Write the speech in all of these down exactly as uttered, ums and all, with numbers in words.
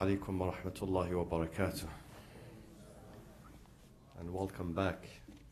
Alaikum wa rahmatullahi wa barakatuh, and welcome back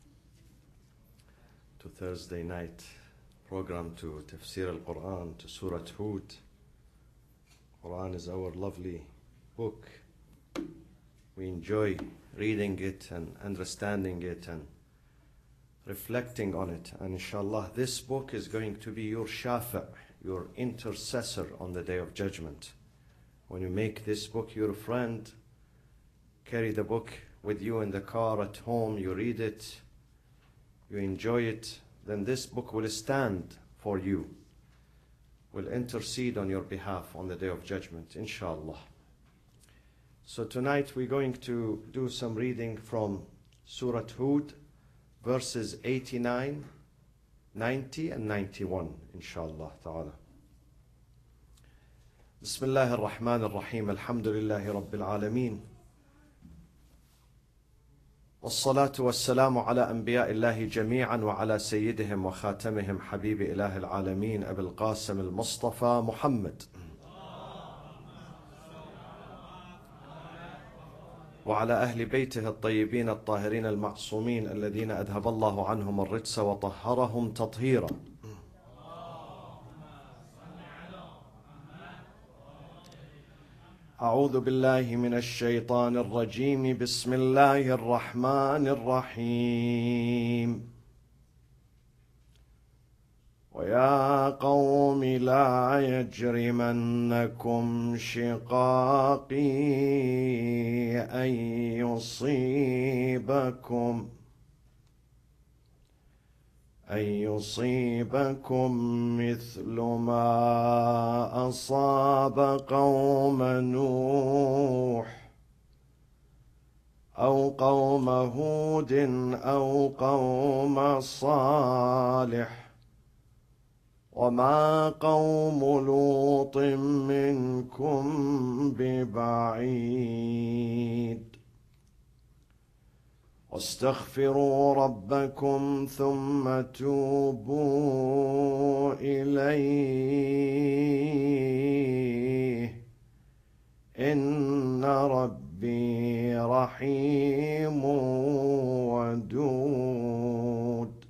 to Thursday night program, to Tafsir al-Quran, to Surah Hud. Quran is our lovely book. We enjoy reading it and understanding it and reflecting on it, and inshallah this book is going to be your shafi', your intercessor on the Day of Judgment. When you make this book your friend, carry the book with you in the car, at home, you read it, you enjoy it, then this book will stand for you, will intercede on your behalf on the Day of Judgment, inshallah. So tonight we're going to do some reading from Surah Hud, verses eighty-nine, ninety and ninety-one, inshallah ta'ala. بسم الله الرحمن الرحيم الحمد لله رب العالمين والصلاة والسلام على أنبياء الله جميعا وعلى سيدهم وخاتمهم حبيب إله العالمين أبي القاسم المصطفى محمد وعلى أهل بيته الطيبين الطاهرين المعصومين الذين أذهب الله عنهم الرجس وطهرهم تطهيرا. أعوذ بالله من الشيطان الرجيم بسم الله الرحمن الرحيم ويا قوم لا يجرمنكم شقاقي أن يصيبكم أن يصيبكم مثل ما أصاب قوم نوح أو قوم هود أو قوم صالح وما قوم لوط منكم ببعيد واستغفروا ربكم ثم توبوا إليه إن ربي رحيم ودود.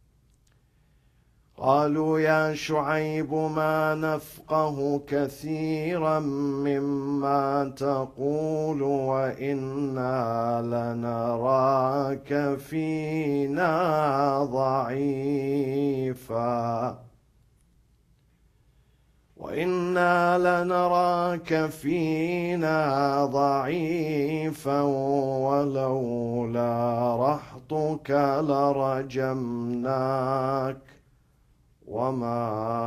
قالوا يا شعيب ما نفقه كثيرا مما تقول وإنا لنراك فينا ضعيفا وإنا لنراك فينا ضعيفا ولولا رهطك لرجمناك وما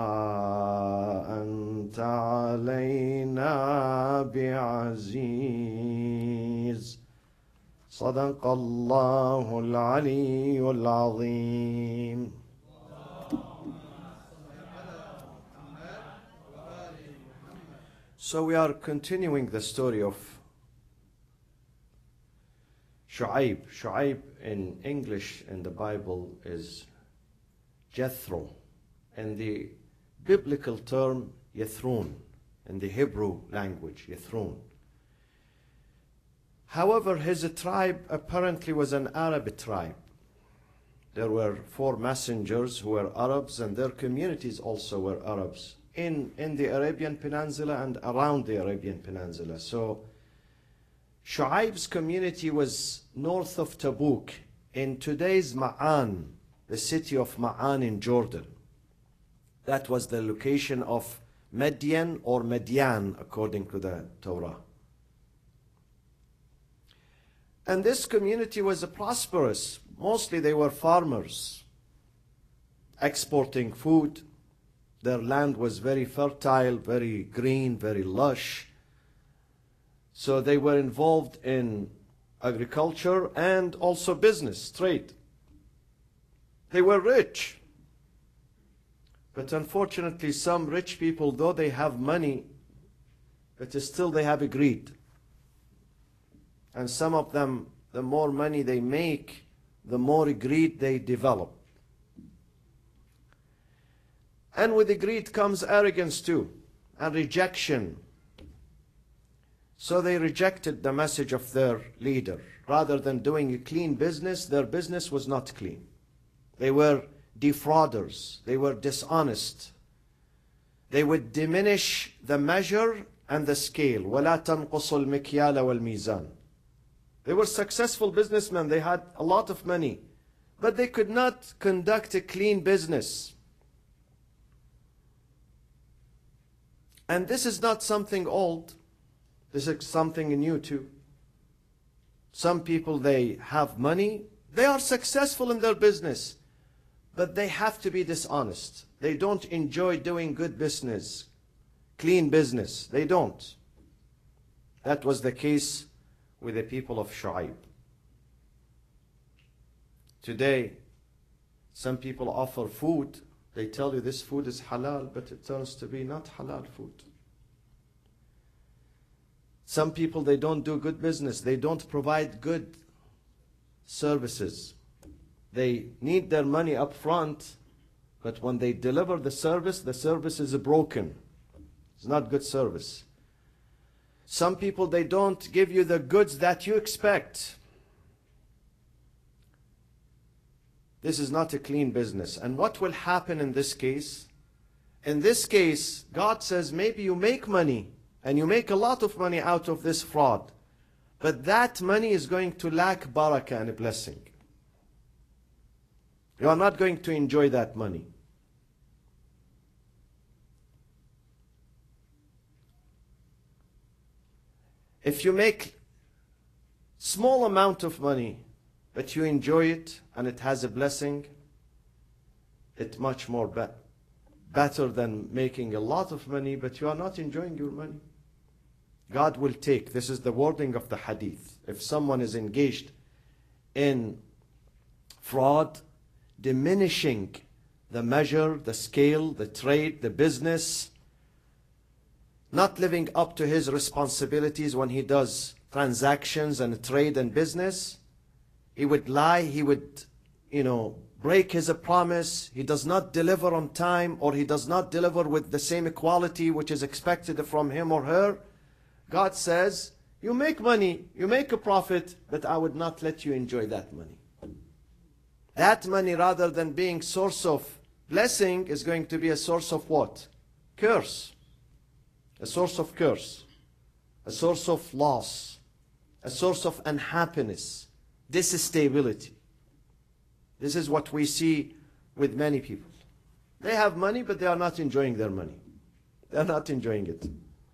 أنت علينا بعزيز. صدق الله العلي العظيم. So we are continuing the story of Shu'aib. Shu'aib in English in the Bible is Jethro. And the biblical term Yithrun, in the Hebrew language, Yithrun. However, his tribe apparently was an Arab tribe. There were four messengers who were Arabs, and their communities also were Arabs in, in the Arabian Peninsula and around the Arabian Peninsula. So Shu'aib's community was north of Tabuk, in today's Ma'an, the city of Ma'an in Jordan. That was the location of Midian or Midian according to the Torah. And this community was prosperous. Mostly they were farmers, exporting food. Their land was very fertile, very green, very lush. So they were involved in agriculture and also business, trade. They were rich. But unfortunately, some rich people, though they have money, but still they have greed. And some of them, the more money they make, the more greed they develop. And with the greed comes arrogance too, and rejection. So they rejected the message of their leader. Rather than doing a clean business, their business was not clean. They were defrauders. They were dishonest. They would diminish the measure and the scale. وَلَا تَنْقُصُ الْمِكْيَالَ وَالْمِيزَانَ. They were successful businessmen. They had a lot of money. But they could not conduct a clean business. And this is not something old. This is something new too. Some people, they have money. They are successful in their business. But they have to be dishonest. They don't enjoy doing good business, clean business. They don't. That was the case with the people of Shu'aib. Today, some people offer food. They tell you this food is halal, but it turns to be not halal food. Some people, they don't do good business. They don't provide good services. They need their money up front, but when they deliver the service, the service is broken. It's not good service. Some people, they don't give you the goods that you expect. This is not a clean business. And what will happen in this case? In this case, God says maybe you make money, and you make a lot of money out of this fraud. But that money is going to lack barakah and a blessing. You are not going to enjoy that money. If you make small amount of money, but you enjoy it and it has a blessing, it's much more be better than making a lot of money, but you are not enjoying your money. God will take, this is the wording of the hadith, if someone is engaged in fraud, diminishing the measure, the scale, the trade, the business, not living up to his responsibilities when he does transactions and trade and business, he would lie, he would, you know, break his promise, he does not deliver on time, or he does not deliver with the same quality which is expected from him or her. God says, you make money, you make a profit, but I would not let you enjoy that money. That money, rather than being source of blessing, is going to be a source of what? Curse. A source of curse. A source of loss. A source of unhappiness. Disstability. This is what we see with many people. They have money, but they are not enjoying their money. They are not enjoying it.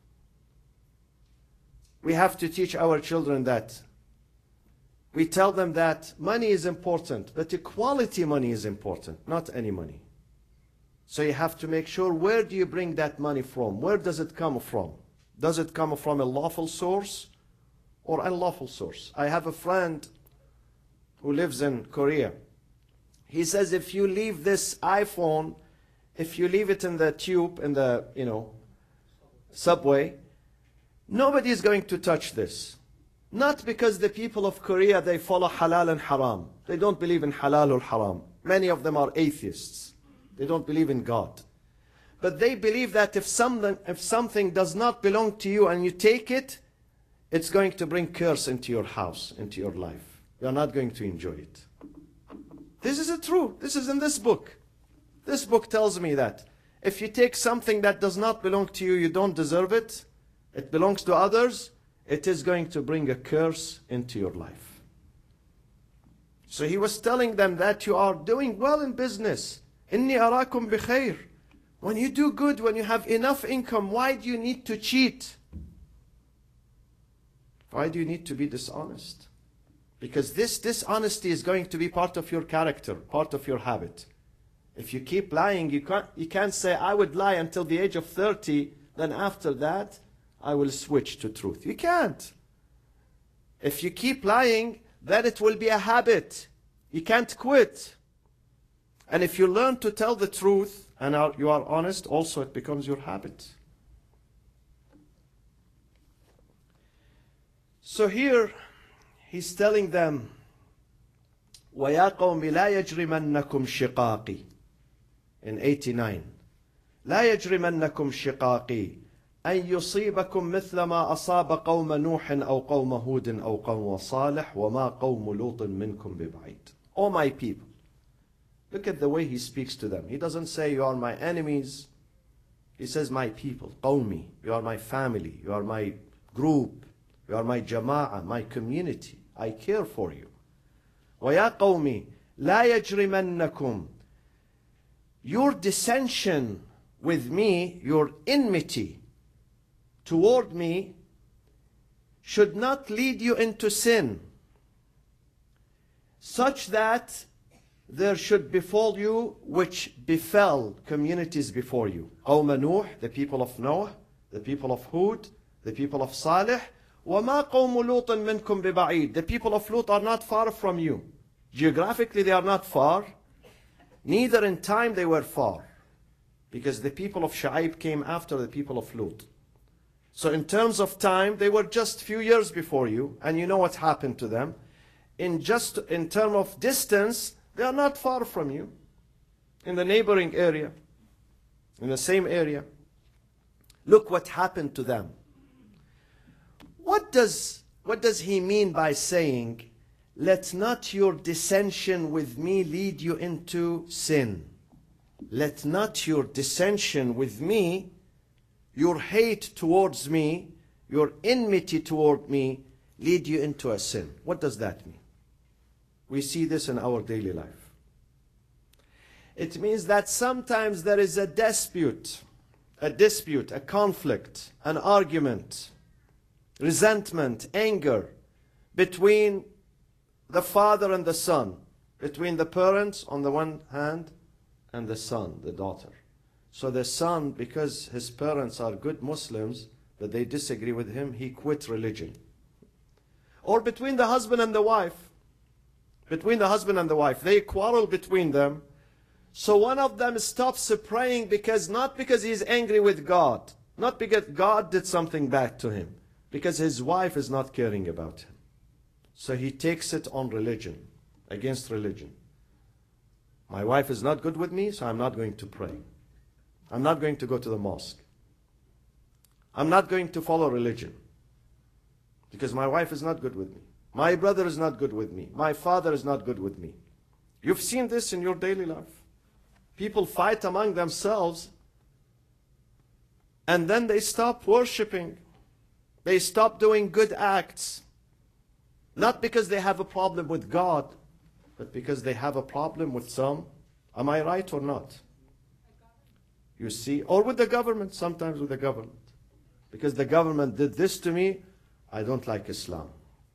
We have to teach our children that. We tell them that money is important, but the quality money is important, not any money. So you have to make sure, where do you bring that money from? Where does it come from? Does it come from a lawful source or unlawful source? I have a friend who lives in Korea. He says if you leave this iPhone, if you leave it in the tube, in the, you know, subway, nobody is going to touch this. Not because the people of Korea, they follow halal and haram. They don't believe in halal or haram. Many of them are atheists. They don't believe in God. But they believe that if something, if something does not belong to you and you take it, it's going to bring curse into your house, into your life. You are not going to enjoy it. This is true. This is in this book. This book tells me that if you take something that does not belong to you, you don't deserve it, it belongs to others, it is going to bring a curse into your life. So he was telling them that you are doing well in business. Inni arakum bi khair. When you do good, when you have enough income, why do you need to cheat? Why do you need to be dishonest? Because this dishonesty is going to be part of your character, part of your habit. If you keep lying, you can't, you can't say, I would lie until the age of thirty, then after that, I will switch to truth. You can't. If you keep lying, then it will be a habit. You can't quit. And if you learn to tell the truth and are, you are honest, also it becomes your habit. So here, he's telling them, وَيَا قَوْمِ لَا يَجْرِمَنَّكُمْ شِقَاقِي. In eighty-nine. لَا يَجْرِمَنَّكُمْ شِقَاقِي. أن يصيبكم مثل ما أصاب قوم نوح أو قوم هود أو قوم صالح وما قوم لوط منكم ببعيد. O my people. Look at the way he speaks to them. He doesn't say you are my enemies. He says my people, qawmi. You are my family. You are my group. You are my jama'ah, my community. I care for you. وَيَا قَوْمِ لَا يَجْرِمَنَّكُمْ. Your dissension with me, your enmity toward me, should not lead you into sin, such that there should befall you which befell communities before you. قَوْمَ نُوح, the people of Noah, the people of Hud, the people of Salih. وَمَا قَوْمُ لُوطٍ مِنْكُمْ بِبَعِيدٍ. The people of Lut are not far from you. Geographically they are not far. Neither in time they were far. Because the people of Shu'aib came after the people of Lut. So in terms of time, they were just few years before you. And you know what happened to them. In just in terms of distance, they are not far from you. In the neighboring area. In the same area. Look what happened to them. What does, what does he mean by saying, let not your dissension with me lead you into sin? Let not your dissension with me, your hate towards me, your enmity toward me, lead you into a sin. What does that mean? We see this in our daily life. It means that sometimes there is a dispute, a dispute, a conflict, an argument, resentment, anger between the father and the son, between the parents on the one hand and the son, the daughter. So the son, because his parents are good Muslims, but they disagree with him, he quit religion. Or between the husband and the wife, between the husband and the wife, they quarrel between them. So one of them stops praying because, not because he's angry with God, not because God did something bad to him, because his wife is not caring about him. So he takes it on religion, against religion. My wife is not good with me, so I'm not going to pray. I'm not going to go to the mosque. I'm not going to follow religion, because my wife is not good with me. My brother is not good with me. My father is not good with me. You've seen this in your daily life. People fight among themselves, and then they stop worshiping. They stop doing good acts. Not because they have a problem with God, but because they have a problem with some. Am I right or not? You see, or with the government, sometimes with the government. Because the government did this to me, I don't like Islam.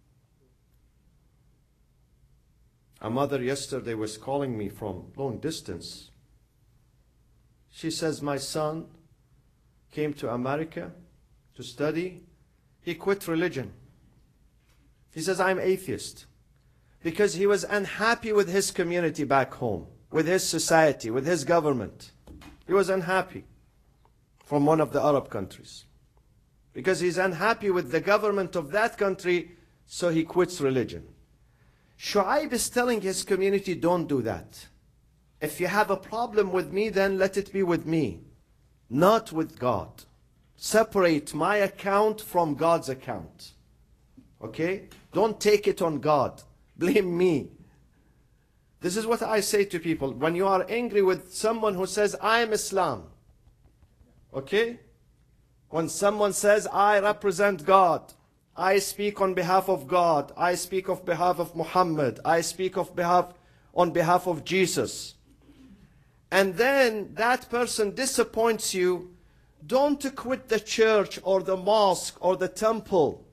A mother yesterday was calling me from long distance. She says, my son came to America to study. He quit religion. He says, I'm atheist. Because he was unhappy with his community back home, with his society, with his government. He was unhappy from one of the Arab countries. Because he's unhappy with the government of that country, so he quits religion. Shu'aib is telling his community, don't do that. If you have a problem with me, then let it be with me, not with God. Separate my account from God's account. Okay? Don't take it on God. Blame me. This is what I say to people. When you are angry with someone who says, I am Islam. Okay? When someone says, I represent God. I speak on behalf of God. I speak on behalf of Muhammad. I speak of behalf, on behalf of Jesus. And then that person disappoints you. Don't quit the church or the mosque or the temple.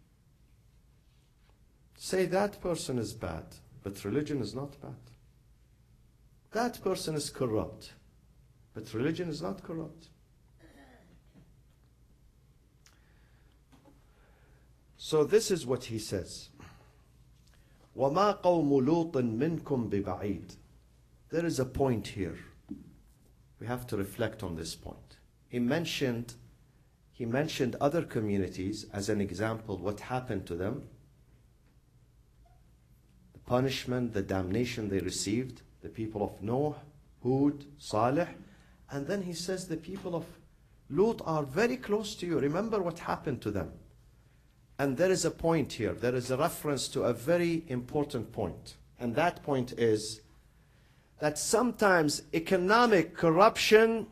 Say that person is bad, but religion is not bad. That person is corrupt, but religion is not corrupt. So this is what he says. وَمَا قَوْمُ لُوطٍ مِّنْكُمْ بِبَعِيدٍ. There is a point here. We have to reflect on this point. He mentioned, he mentioned other communities as an example, what happened to them. The punishment, the damnation they received. The people of Noah, Hud, Salih. And then he says the people of Lut are very close to you. Remember what happened to them. And there is a point here. There is a reference to a very important point. And that point is that sometimes economic corruption,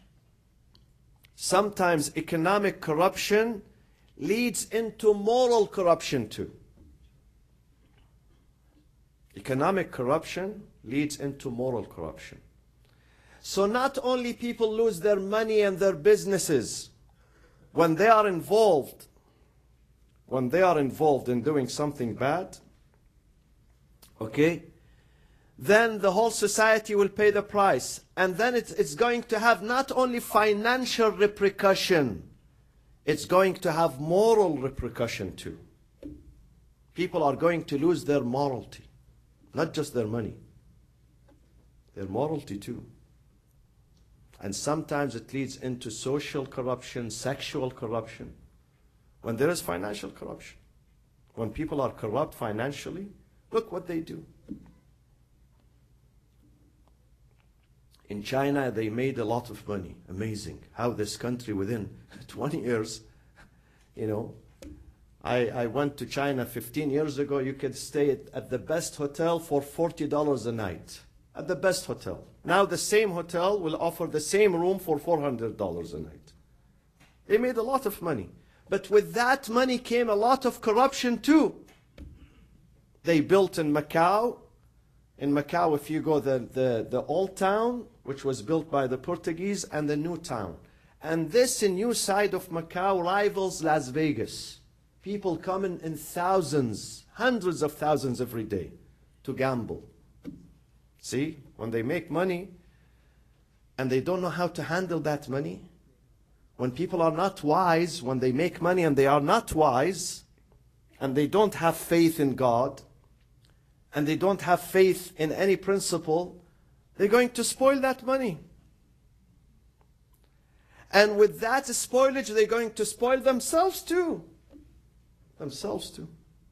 sometimes economic corruption leads into moral corruption too. Economic corruption leads into moral corruption. So not only people lose their money and their businesses when they are involved, when they are involved in doing something bad, okay, then the whole society will pay the price. And then it's, it's going to have not only financial repercussion, it's going to have moral repercussion too. People are going to lose their morality, not just their money, their morality too. And sometimes it leads into social corruption, sexual corruption, when there is financial corruption. When people are corrupt financially, look what they do. In China, they made a lot of money. Amazing how this country within twenty years, you know, I, I went to China fifteen years ago. You could stay at, at the best hotel for forty dollars a night. At the best hotel. Now the same hotel will offer the same room for four hundred dollars a night. They made a lot of money. But with that money came a lot of corruption too. They built in Macau. In Macau, if you go the, the, the old town, which was built by the Portuguese, and the new town. And this new side of Macau rivals Las Vegas. People come in, in thousands, hundreds of thousands every day to gamble. See, when they make money and they don't know how to handle that money, when people are not wise, when they make money and they are not wise, and they don't have faith in God, and they don't have faith in any principle, they're going to spoil that money. And with that spoilage, they're going to spoil themselves too. Themselves too.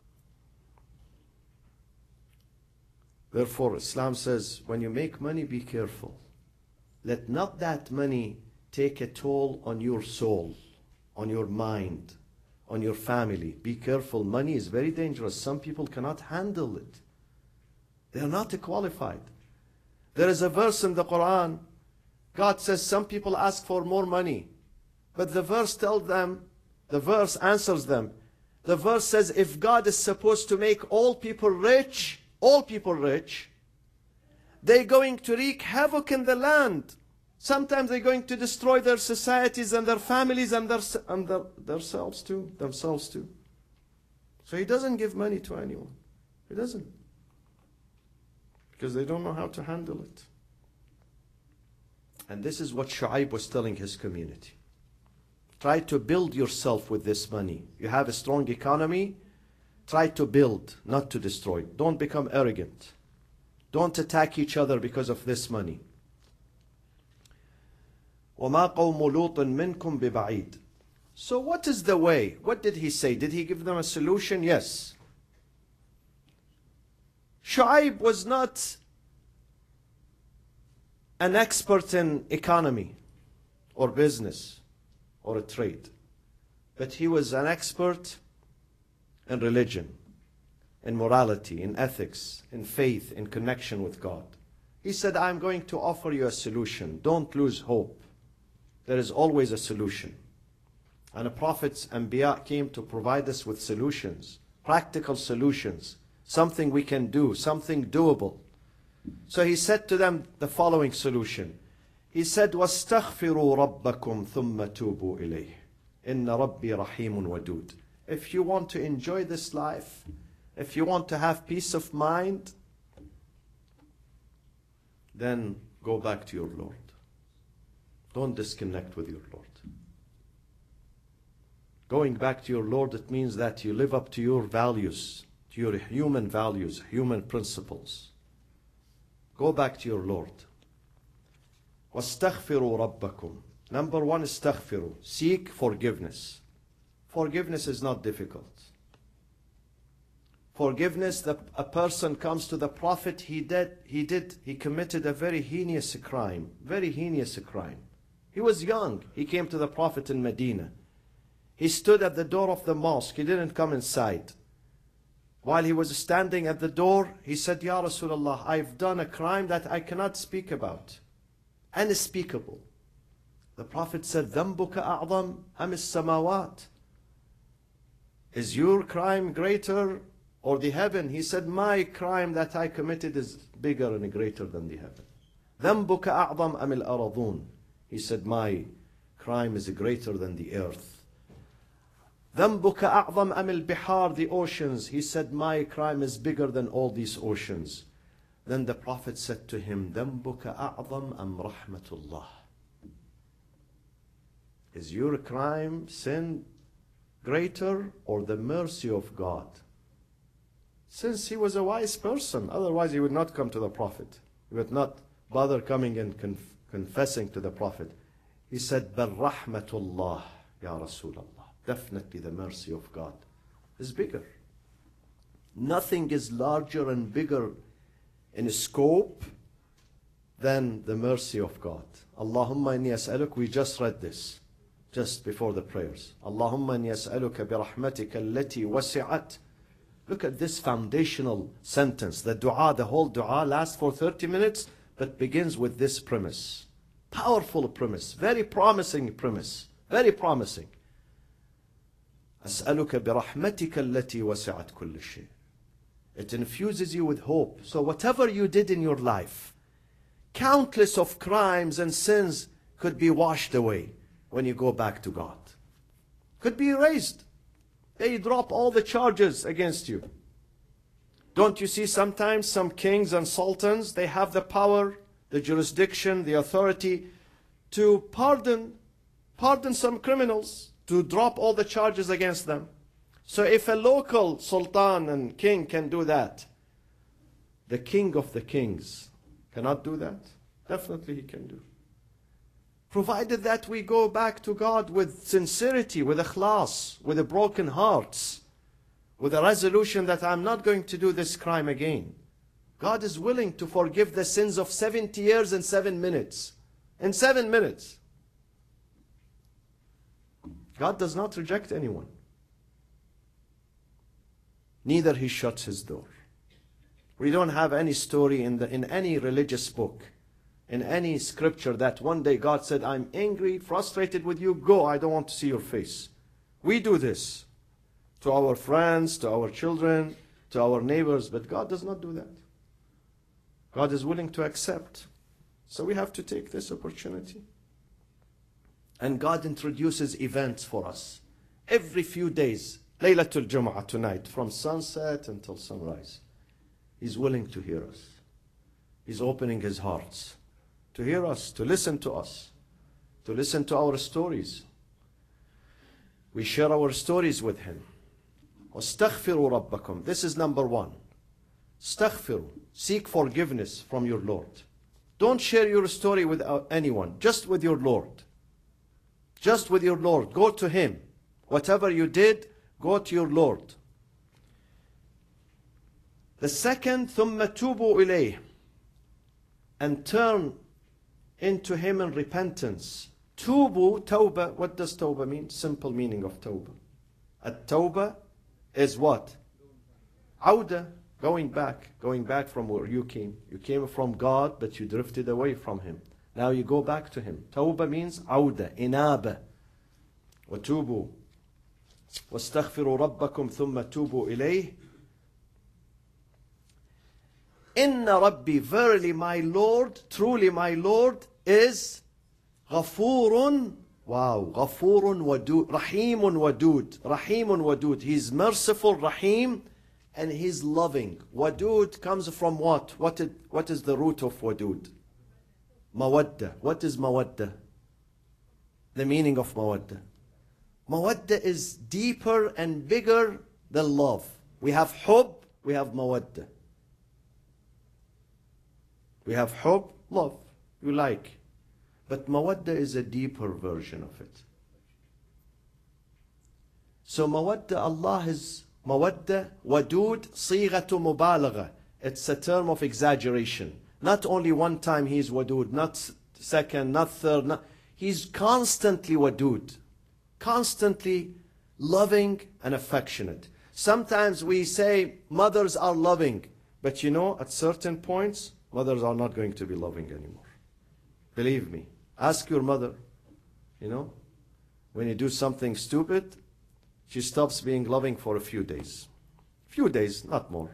Therefore, Islam says, when you make money, be careful. Let not that money take a toll on your soul, on your mind, on your family. Be careful. Money is very dangerous. Some people cannot handle it. They are not qualified. There is a verse in the Quran. God says some people ask for more money. But the verse tells them, the verse answers them. The verse says, if God is supposed to make all people rich, all people rich, they're going to wreak havoc in the land. Sometimes they're going to destroy their societies and their families and, their, and their, themselves too, themselves too. So he doesn't give money to anyone. He doesn't. Because they don't know how to handle it. And this is what Shu'aib was telling his community. Try to build yourself with this money. You have a strong economy. Try to build, not to destroy. Don't become arrogant. Don't attack each other because of this money. وَمَا قَوْمُ لُوطٍ مِّنْكُمْ بِبَعِيدٍ. So what is the way? What did he say? Did he give them a solution? Yes. Shu'aib was not an expert in economy or business or a trade. But he was an expert in religion, in morality, in ethics, in faith, in connection with God. He said, I'm going to offer you a solution. Don't lose hope. There is always a solution. And the prophets, Anbiya, came to provide us with solutions, practical solutions, something we can do, something doable. So he said to them the following solution. He said, وَاسْتَغْفِرُوا رَبَّكُمْ ثُمَّ تُوبُوا إِلَيْهِ إِنَّ رَبِّي رَحِيمٌ وَدُودٌ. If you want to enjoy this life, if you want to have peace of mind, then go back to your Lord. Don't disconnect with your Lord. Going back to your Lord, it means that you live up to your values, to your human values, human principles. Go back to your Lord. وَاسْتَغْفِرُوا رَبَّكُمْ. Number one, استغفروا. Seek forgiveness. Forgiveness is not difficult. Forgiveness, that a person comes to the Prophet, he did, he did, he committed a very heinous crime, very heinous crime. He was young. He came to the Prophet in Medina. He stood at the door of the mosque. He didn't come inside. While he was standing at the door, he said, Ya Rasulullah, I've done a crime that I cannot speak about. Unspeakable. The Prophet said, ذنبك أعظم أم السماوات? Is your crime greater or the heaven? He said, my crime that I committed is bigger and greater than the heaven. ذنبك أعظم أم الأرضون? He said, my crime is greater than the earth. ذنبك أعظم أم البحار? The oceans. He said, my crime is bigger than all these oceans. Then the Prophet said to him, ذنبك أعظم أم رحمة الله? Is your crime, sin, greater or the mercy of God? Since he was a wise person, otherwise he would not come to the Prophet. He would not bother coming and conf confessing to the Prophet. He said, بل رحمة الله يا رسول الله. Definitely the mercy of God is bigger. Nothing is larger and bigger in scope than the mercy of God. Allahumma inni as'aluk, we just read this just before the prayers. Allahumma inni as'aluka bi rahmatika allati wasi'at. Look at this foundational sentence. The dua, the whole dua lasts for thirty minutes, but begins with this premise. Powerful premise, very promising premise, very promising. أسألك برحمتك التي وسعت كل شيء. It infuses you with hope. So whatever you did in your life, countless of crimes and sins could be washed away when you go back to God. Could be erased. They drop all the charges against you. Don't you see sometimes some kings and sultans, they have the power, the jurisdiction, the authority to pardon, pardon some criminals, to drop all the charges against them. So if a local sultan and king can do that, the king of the kings cannot do that? Definitely he can do. Provided that we go back to God with sincerity, with ikhlas, with a broken hearts, with a resolution that I'm not going to do this crime again. God is willing to forgive the sins of seventy years in seven minutes. In seven minutes. God does not reject anyone. Neither he shuts his door. We don't have any story in, the, in any religious book, in any scripture that one day God said, I'm angry, frustrated with you, go, I don't want to see your face. We do this to our friends, to our children, to our neighbors, but God does not do that. God is willing to accept. So we have to take this opportunity. And God introduces events for us. Every few days, Laylatul Jum'ah tonight, from sunset until sunrise. He's willing to hear us. He's opening his hearts to hear us, to listen to us, to listen to our stories. We share our stories with him. وَاسْتَغْفِرُوا رَبَّكُمْ. This is number one. Astaghfiru. Seek forgiveness from your Lord. Don't share your story with anyone, just with your Lord. Just with your Lord. Go to him. Whatever you did, go to your Lord. The second, ثُمَّ تُوبُوا إِلَيْهِ. And turn into him in repentance. Tubu, tawbah, what does tawbah mean? Simple meaning of tawbah. At-tawbah is what? Awda, going back. Going back from where you came. You came from God, but you drifted away from him. Now you go back to him. Tawbah means awda, inaba. وَتُوبُوا وَاسْتَغْفِرُوا رَبَّكُمْ ثُمَّ تُوبُوا إِلَيْهِ. Inna Rabbi, verily my Lord, truly my Lord is Ghafurun, wow, Ghafurun Wadud, Rahimun Wadud, Rahimun Wadud. He's merciful, Rahim, and he's loving. Wadud comes from what? What is, what is the root of Wadud? Mawadda. What is Mawadda? The meaning of Mawadda. Mawadda is deeper and bigger than love. We have Hub, we have Mawadda. We have hub, love, you like. But mawadda is a deeper version of it. So mawadda, Allah is mawadda, wadud, sighatu mubalagha. It's a term of exaggeration. Not only one time he is wadud, not second, not third. Not, He's constantly wadud, constantly loving and affectionate. Sometimes we say mothers are loving, but you know, at certain points, mothers are not going to be loving anymore. Believe me. Ask your mother, you know, when you do something stupid, she stops being loving for a few days. Few days, not more.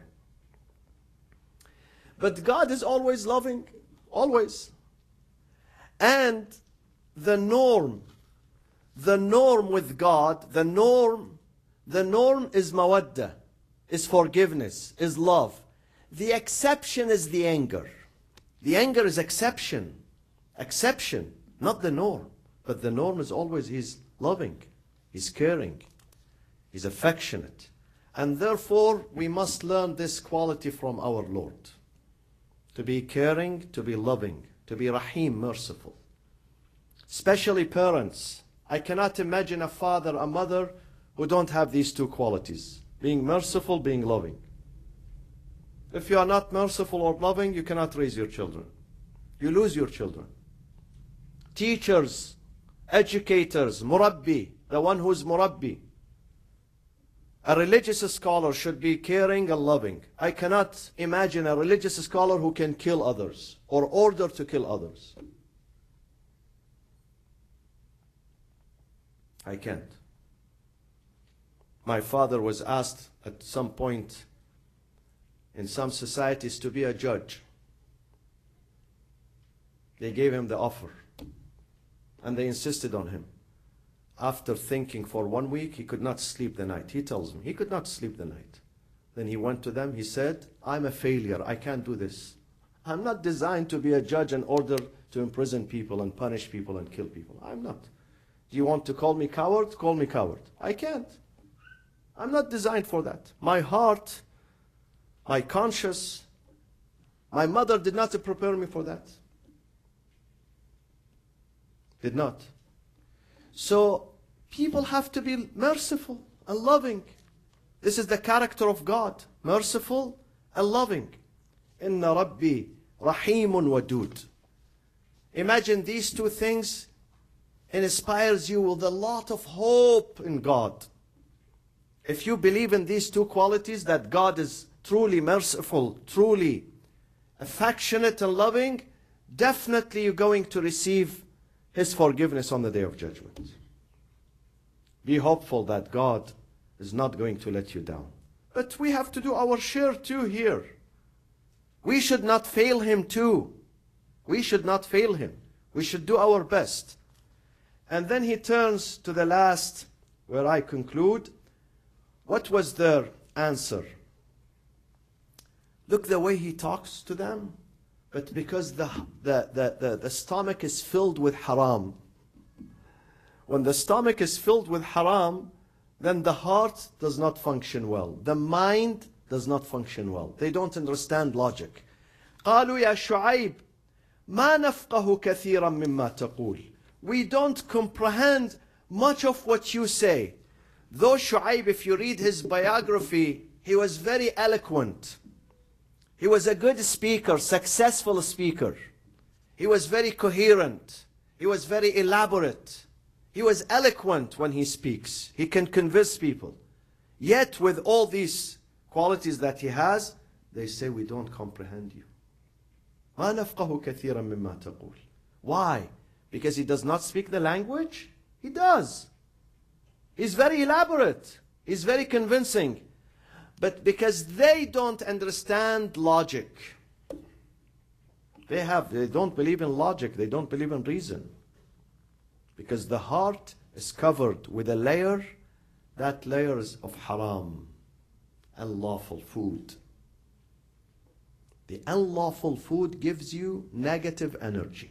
But God is always loving, always. And the norm, the norm with God, the norm, the norm is mawadda, is forgiveness, is love. The exception is the anger. The anger is exception. Exception, not the norm. But the norm is always He's loving, He's caring, He's affectionate. And therefore, we must learn this quality from our Lord. To be caring, to be loving, to be rahim, merciful. Especially parents. I cannot imagine a father, a mother who don't have these two qualities. Being merciful, being loving. If you are not merciful or loving, you cannot raise your children. You lose your children. Teachers, educators, murabbi, the one who's murabbi. A religious scholar should be caring and loving. I cannot imagine a religious scholar who can kill others or order to kill others. I can't. My father was asked at some point in some societies to be a judge. They gave him the offer and they insisted on him. After thinking for one week, he could not sleep the night. He tells me he could not sleep the night. Then he went to them, he said, I'm a failure, I can't do this. I'm not designed to be a judge and order to imprison people and punish people and kill people. I'm not. Do you want to call me coward? Call me coward. I can't. I'm not designed for that. My heart, my conscience, my mother did not prepare me for that. Did not. So people have to be merciful and loving. This is the character of God. Merciful and loving. Inna Rabbi Rahimun Wadud. Imagine these two things. It inspires you with a lot of hope in God. If you believe in these two qualities, that God is truly merciful, truly affectionate and loving, definitely you're going to receive His forgiveness on the Day of Judgment. Be hopeful that God is not going to let you down. But we have to do our share too here. We should not fail Him too. We should not fail Him. We should do our best. And then he turns to the last, where I conclude. What was their answer? Look the way he talks to them. But because the, the, the, the, the stomach is filled with haram. When the stomach is filled with haram, then the heart does not function well. The mind does not function well. They don't understand logic. قالوا يا شعيب ما نفقه كثيرا مما تقول. We don't comprehend much of what you say. Though Shu'aib, if you read his biography, he was very eloquent. He was a good speaker, successful speaker. He was very coherent. He was very elaborate. He was eloquent when he speaks. He can convince people. Yet with all these qualities that he has, they say we don't comprehend you. ما نفقه كثيرا مما تقول. Why? Because he does not speak the language? He does. He's very elaborate. He's very convincing. But because they don't understand logic. They have, they don't believe in logic. They don't believe in reason. Because the heart is covered with a layer. That layer is of haram. Unlawful food. The unlawful food gives you negative energy.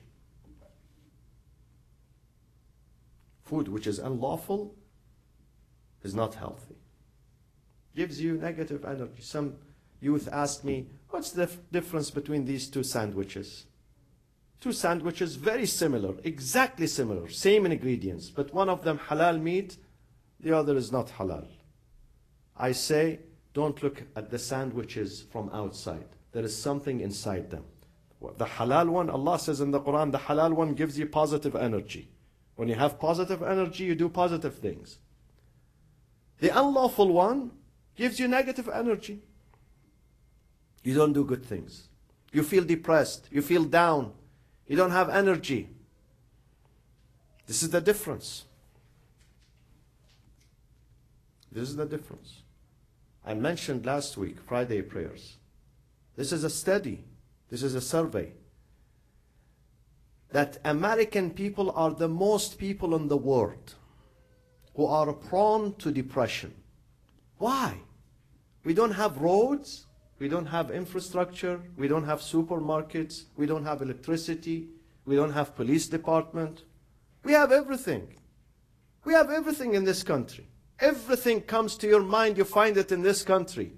Food which is unlawful is not healthy. Gives you negative energy. Some youth asked me, what's the difference between these two sandwiches? Two sandwiches very similar, exactly similar, same ingredients, but one of them halal meat, the other is not halal. I say, don't look at the sandwiches from outside. There is something inside them. The halal one, Allah says in the Quran, the halal one gives you positive energy. When you have positive energy, you do positive things. The unlawful one gives you negative energy. You don't do good things. You feel depressed. You feel down. You don't have energy. This is the difference. This is the difference. I mentioned last week, Friday prayers. This is a study. This is a survey. That American people are the most people in the world who are prone to depression. Why? We don't have roads. We don't have infrastructure. We don't have supermarkets. We don't have electricity. We don't have police department. We have everything. We have everything in this country. Everything comes to your mind, you find it in this country.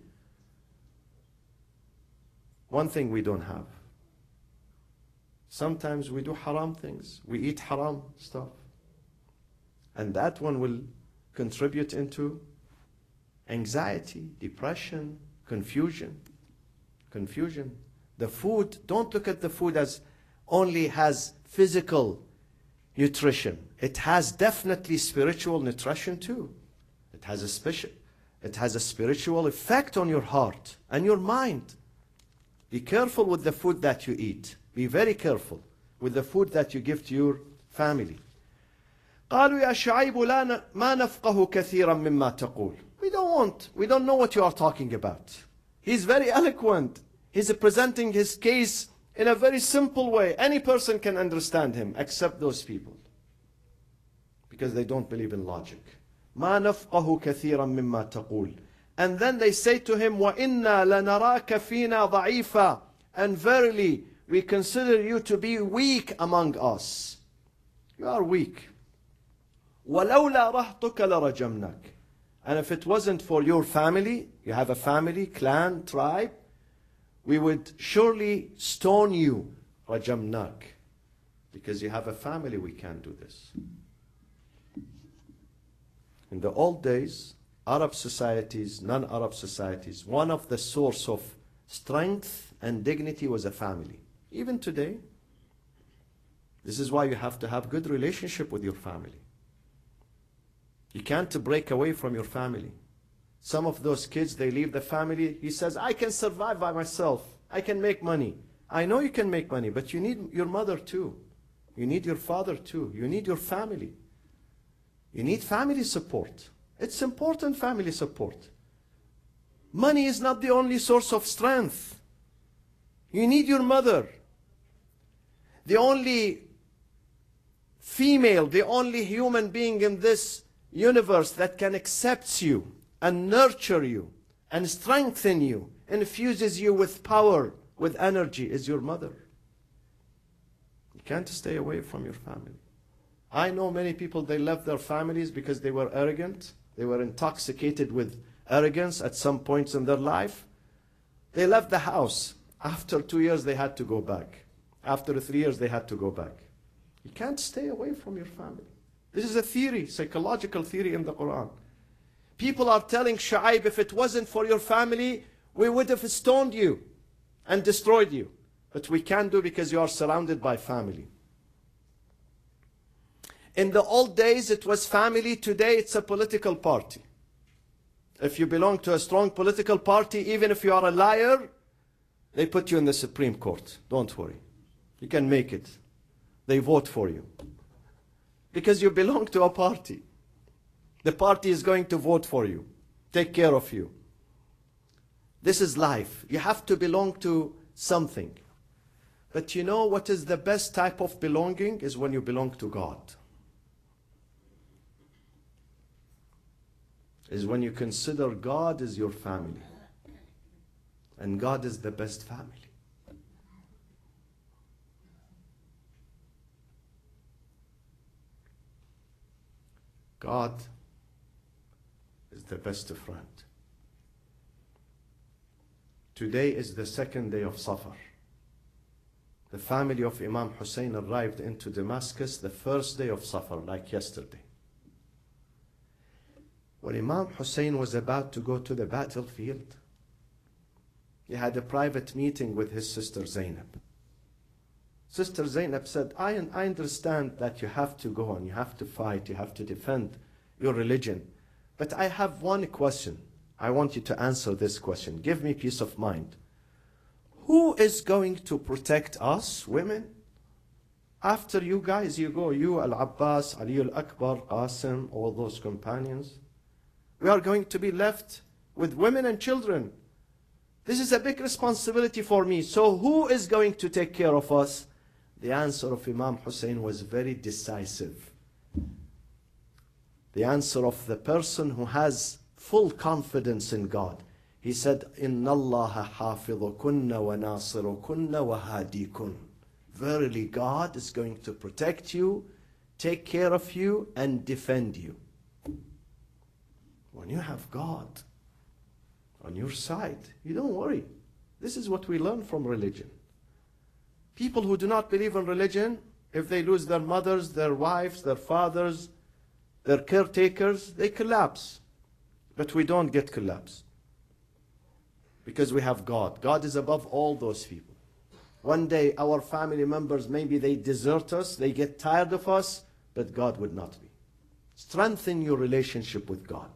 One thing we don't have. Sometimes we do haram things. We eat haram stuff. And that one will contribute into anxiety, depression, confusion. Confusion. The food, don't look at the food as only has physical nutrition. It has definitely spiritual nutrition too. It has a special, it has a spiritual effect on your heart and your mind. Be careful with the food that you eat. Be very careful with the food that you give to your family. قالوا يا شعيب لا ما نفقه كثيرا مما تقول. We don't want, we don't know what you are talking about. He's very eloquent. He's presenting his case in a very simple way. Any person can understand him except those people. Because they don't believe in logic. ما نفقه كثيرا مما تقول. And then they say to him, وَإِنَّا لَنَرَاكَ فِينَا ضَعِيفًا. And verily, we consider you to be weak among us. You are weak. وَلَوْلَا رَهْطُكَ لَرَجَمْنَاكَ. And if it wasn't for your family, you have a family, clan, tribe, we would surely stone you. رَجَمْنَاكَ. Because you have a family, we can't do this. In the old days, Arab societies, non-Arab societies, one of the source of strength and dignity was a family. Even today, this is why you have to have good relationship with your family. You can't break away from your family. Some of those kids, they leave the family. He says, I can survive by myself. I can make money. I know you can make money, but you need your mother too. You need your father too. You need your family. You need family support. It's important, family support. Money is not the only source of strength. You need your mother. The only female, the only human being in this universe that can accept you and nurture you and strengthen you, infuses you with power, with energy, is your mother. You can't stay away from your family. I know many people, they left their families because they were arrogant. They were intoxicated with arrogance at some points in their life. They left the house. After two years, they had to go back. After three years, they had to go back. You can't stay away from your family. This is a theory, psychological theory in the Quran. People are telling Shu'aib, if it wasn't for your family, we would have stoned you and destroyed you. But we can't do because you are surrounded by family. In the old days, it was family. Today, it's a political party. If you belong to a strong political party, even if you are a liar, they put you in the Supreme Court. Don't worry. You can make it. They vote for you. Because you belong to a party. The party is going to vote for you, take care of you. This is life. You have to belong to something. But you know what is the best type of belonging? Is when you belong to God. Is when you consider God as your family. And God is the best family. God is the best friend. Today is the second day of Safar. The family of Imam Hussein arrived into Damascus the first day of Safar, like yesterday. When Imam Hussein was about to go to the battlefield, he had a private meeting with his sister Zainab. Sister Zainab said, I, I understand that you have to go on, you have to fight, you have to defend your religion. But I have one question. I want you to answer this question. Give me peace of mind. Who is going to protect us, women? After you guys, you go, you, Al-Abbas, Ali al-Akbar, Qasim, all those companions. We are going to be left with women and children. This is a big responsibility for me. So who is going to take care of us? The answer of Imam Hussein was very decisive. The answer of the person who has full confidence in God. He said, Inna Allah hafidhukunna wa nasirukunna wa hadikun. Verily God is going to protect you, take care of you, and defend you. When you have God on your side, you don't worry. This is what we learn from religion. People who do not believe in religion, if they lose their mothers, their wives, their fathers, their caretakers, they collapse. But we don't get collapse. Because we have God. God is above all those people. One day our family members, maybe they desert us, they get tired of us, but God would not be. Strengthen your relationship with God.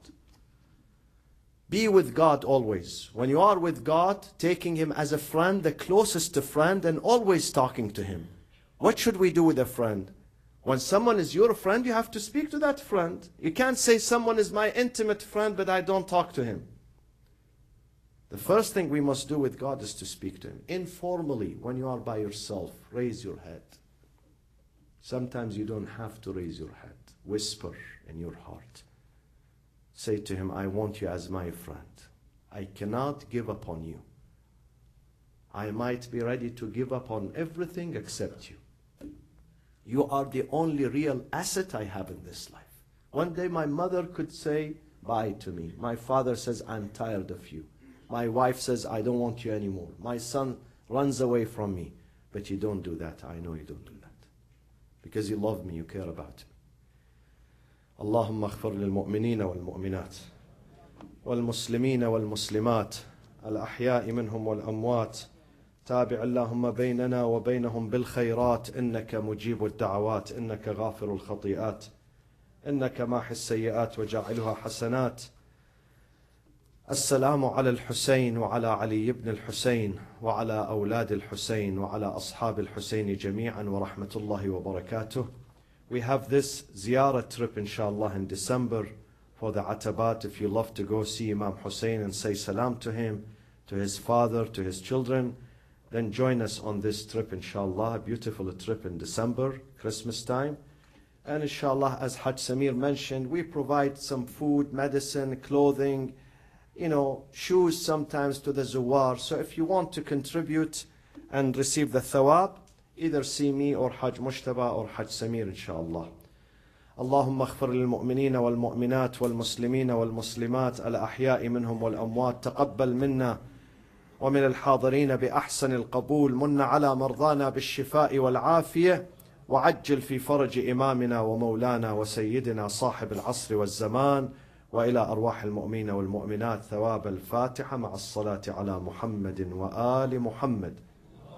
Be with God always. When you are with God, taking Him as a friend, the closest to friend, and always talking to Him. What should we do with a friend? When someone is your friend, you have to speak to that friend. You can't say someone is my intimate friend, but I don't talk to him. The first thing we must do with God is to speak to Him. Informally, when you are by yourself, raise your head. Sometimes you don't have to raise your head. Whisper in your heart. Say to Him, I want you as my friend. I cannot give up on you. I might be ready to give up on everything except you. You are the only real asset I have in this life. One day my mother could say bye to me. My father says, I'm tired of you. My wife says, I don't want you anymore. My son runs away from me. But you don't do that. I know you don't do that. Because you love me, you care about me. اللهم اغفر للمؤمنين والمؤمنات والمسلمين والمسلمات الأحياء منهم والأموات تابع اللهم بيننا وبينهم بالخيرات إنك مجيب الدعوات إنك غافر الخطيئات إنك ماحي السيئات وجاعلها حسنات. السلام على الحسين وعلى علي بن الحسين وعلى أولاد الحسين وعلى أصحاب الحسين جميعا ورحمة الله وبركاته. We have this ziyarah trip inshallah in December for the Atabat. If you love to go see Imam Hussein and say salam to him, to his father, to his children, then join us on this trip inshallah. A beautiful trip in December, Christmas time. And inshallah, as Haj Samir mentioned, we provide some food, medicine, clothing, you know, shoes sometimes to the Zuwar. So if you want to contribute and receive the thawab, either see me or Haj Mushtaba or Haj Samir inshallah. اللهم اغفر للمؤمنين والمؤمنات والمسلمين والمسلمات الأحياء منهم والأموات تقبل منا ومن الحاضرين بأحسن القبول من على مرضانا بالشفاء والعافية وعجل في فرج إمامنا ومولانا وسيدنا صاحب العصر والزمان وإلى أرواح المؤمنين والمؤمنات ثواب الفاتحة مع الصلاة على محمد وآل محمد.